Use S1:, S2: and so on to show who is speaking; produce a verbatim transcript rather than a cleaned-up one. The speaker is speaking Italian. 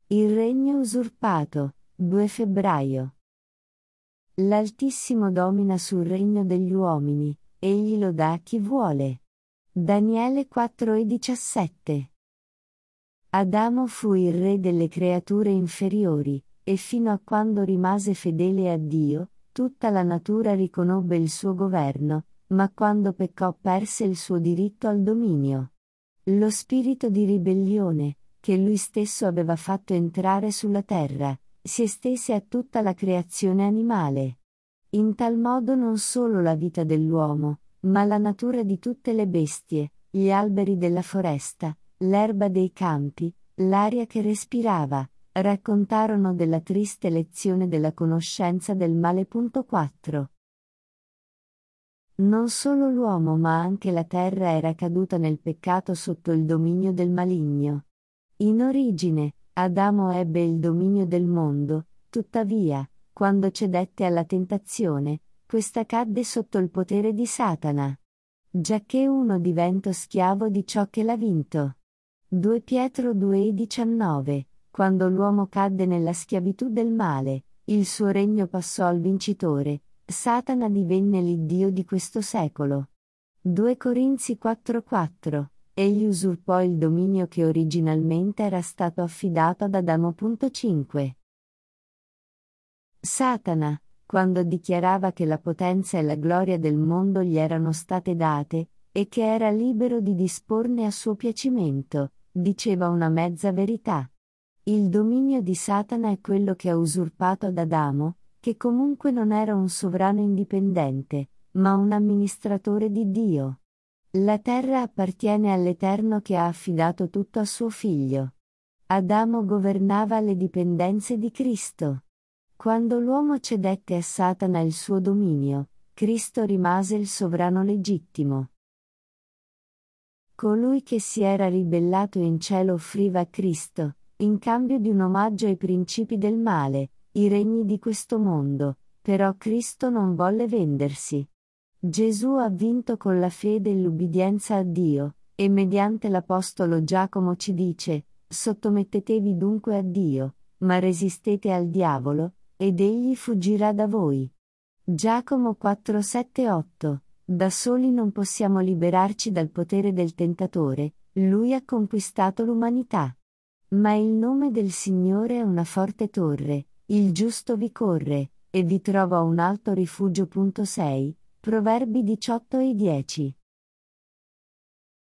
S1: Il regno usurpato, due febbraio. L'Altissimo domina sul regno degli uomini, egli lo dà a chi vuole. Daniele quattro e diciassette. Adamo fu il re delle creature inferiori, e fino a quando rimase fedele a Dio, tutta la natura riconobbe il suo governo, ma quando peccò perse il suo diritto al dominio. Lo spirito di ribellione, che lui stesso aveva fatto entrare sulla terra, si estese a tutta la creazione animale. In tal modo non solo la vita dell'uomo, ma la natura di tutte le bestie, gli alberi della foresta, l'erba dei campi, l'aria che respirava, raccontarono della triste lezione della conoscenza del male. quattro. Non solo l'uomo ma anche la terra era caduta nel peccato sotto il dominio del maligno. In origine, Adamo ebbe il dominio del mondo, tuttavia, quando cedette alla tentazione, questa cadde sotto il potere di Satana. Giacché uno diventa schiavo di ciò che l'ha vinto. due Pietro due e diciannove. Quando l'uomo cadde nella schiavitù del male, il suo regno passò al vincitore, Satana divenne l'iddio di questo secolo. due Corinzi quattro quattro. Egli usurpò il dominio che originalmente era stato affidato ad Adamo. cinque. Satana, quando dichiarava che la potenza e la gloria del mondo gli erano state date, e che era libero di disporne a suo piacimento, diceva una mezza verità. Il dominio di Satana è quello che ha usurpato ad Adamo, che comunque non era un sovrano indipendente, ma un amministratore di Dio. La terra appartiene all'Eterno che ha affidato tutto a suo figlio. Adamo governava alle dipendenze di Cristo. Quando l'uomo cedette a Satana il suo dominio, Cristo rimase il sovrano legittimo. Colui che si era ribellato in cielo offriva a Cristo, in cambio di un omaggio ai principi del male, i regni di questo mondo, però Cristo non volle vendersi. Gesù ha vinto con la fede e l'ubbidienza a Dio, e mediante l'Apostolo Giacomo ci dice: sottomettetevi dunque a Dio, ma resistete al diavolo, ed egli fuggirà da voi. Giacomo quattro sette otto. Da soli non possiamo liberarci dal potere del tentatore, lui ha conquistato l'umanità. Ma il nome del Signore è una forte torre, il giusto vi corre, e vi trova un alto rifugio. sei Proverbi diciotto e dieci.